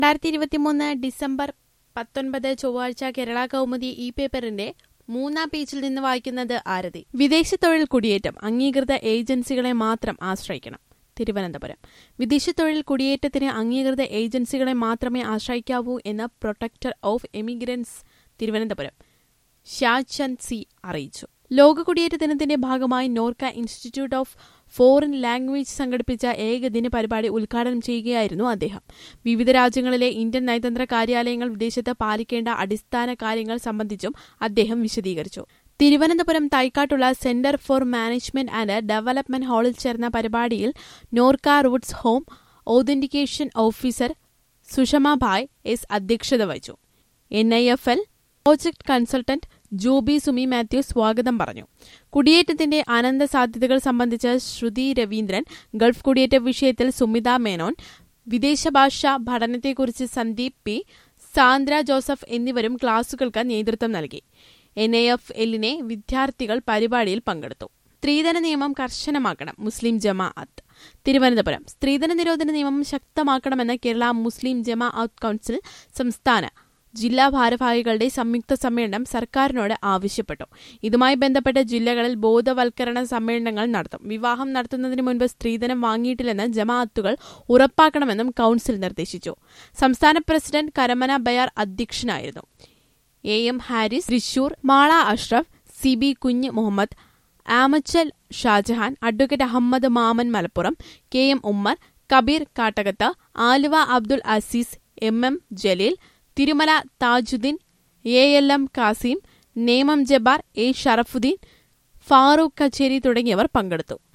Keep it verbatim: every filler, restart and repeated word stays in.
രണ്ടായിരത്തി ഇരുപത്തിമൂന്ന് ഡിസംബർ പത്തൊൻപത് ചൊവ്വാഴ്ച കേരള കൗമുദി ഇ പേപ്പറിന്റെ മൂന്നാം പേജിൽ നിന്ന് വായിക്കുന്നത് ആരതി. വിദേശ തൊഴിൽ കുടിയേറ്റം അംഗീകൃത ഏജൻസികളെ മാത്രം ആശ്രയിക്കണം. തിരുവനന്തപുരം. വിദേശ തൊഴിൽ കുടിയേറ്റത്തിന് അംഗീകൃത ഏജൻസികളെ മാത്രമേ ആശ്രയിക്കാവൂ എന്ന് protector of emigrants Thiruvananthapuram Shachand C അറിയിച്ചു. ലോക കുടിയേറ്റ ദിനത്തിന്റെ ഭാഗമായി Norka institute of foreign language സംഘടിപ്പിച്ച ഏകദിന പരിപാടി ഉദ്ഘാടനം ചെയ്യുകയായിരുന്നു അദ്ദേഹം. വിവിധ രാജ്യങ്ങളിലെ ഇന്ത്യൻ നയതന്ത്ര കാര്യാലയങ്ങൾ വിദേശത്ത് പാലിക്കേണ്ട അടിസ്ഥാന കാര്യങ്ങൾ സംബന്ധിച്ചും അദ്ദേഹം വിശദീകരിച്ചു. തിരുവനന്തപുരം തൈക്കാട്ടുള്ള centre for management and development ഹാളിൽ ചേർന്ന പരിപാടിയിൽ Norka roots home authentication officer Sushama Bhai S അധ്യക്ഷത വഹിച്ചു. N I F L project consultant Joby Sumi Mathew സ്വാഗതം പറഞ്ഞു. കുടിയേറ്റത്തിന്റെ അനന്ത സാധ്യതകൾ സംബന്ധിച്ച് ശ്രുതി രവീന്ദ്രൻ, ഗൾഫ് കുടിയേറ്റ വിഷയത്തിൽ സുമിത മേനോൻ, വിദേശ ഭാഷാ പഠനത്തെക്കുറിച്ച് സന്ദീപ് പി, സാന്ദ്ര ജോസഫ് എന്നിവരും ക്ലാസുകൾക്ക് നേതൃത്വം നൽകി. എൻ ഐ എഫ് എല്ലിനെ വിദ്യാർത്ഥികൾ പരിപാടിയിൽ പങ്കെടുത്തു. സ്ത്രീധന നിയമം കർശനമാക്കണം മുസ്ലിം ജമാഅത്ത്. തിരുവനന്തപുരം. സ്ത്രീധന നിരോധന നിയമം ശക്തമാക്കണമെന്ന് കേരള മുസ്ലിം ജമാഅത്ത് കൌൺസിൽ സംസ്ഥാന ജില്ലാ ഭാരവാഹികളുടെ സംയുക്ത സമ്മേളനം സർക്കാരിനോട് ആവശ്യപ്പെട്ടു. ഇതുമായി ബന്ധപ്പെട്ട് ജില്ലകളിൽ ബോധവൽക്കരണ സമ്മേളനങ്ങൾ നടത്തും. വിവാഹം നടത്തുന്നതിന് മുൻപ് സ്ത്രീധനം വാങ്ങിയിട്ടില്ലെന്ന് ജമാഅത്തുകൾ ഉറപ്പാക്കണമെന്നും കൌൺസിൽ നിർദ്ദേശിച്ചു. സംസ്ഥാന പ്രസിഡന്റ് കരമന ബയാർ അധ്യക്ഷനായിരുന്നു. A M Haris Thrissur, Mala Ashraf, C B Kunju Muhammad, Amachal Shajahan, advocate Ahammed Maman Malappuram, K M Ummer, Kabeer Kattakath, Aluva Abdul Azeez, M M Jaleel, Thirumala Thajudheen, A L M Kasim, Nemam Jabbar, A Sharafudheen, Farooq Kacheri തുടങ്ങിയവർ പങ്കെടുത്തു.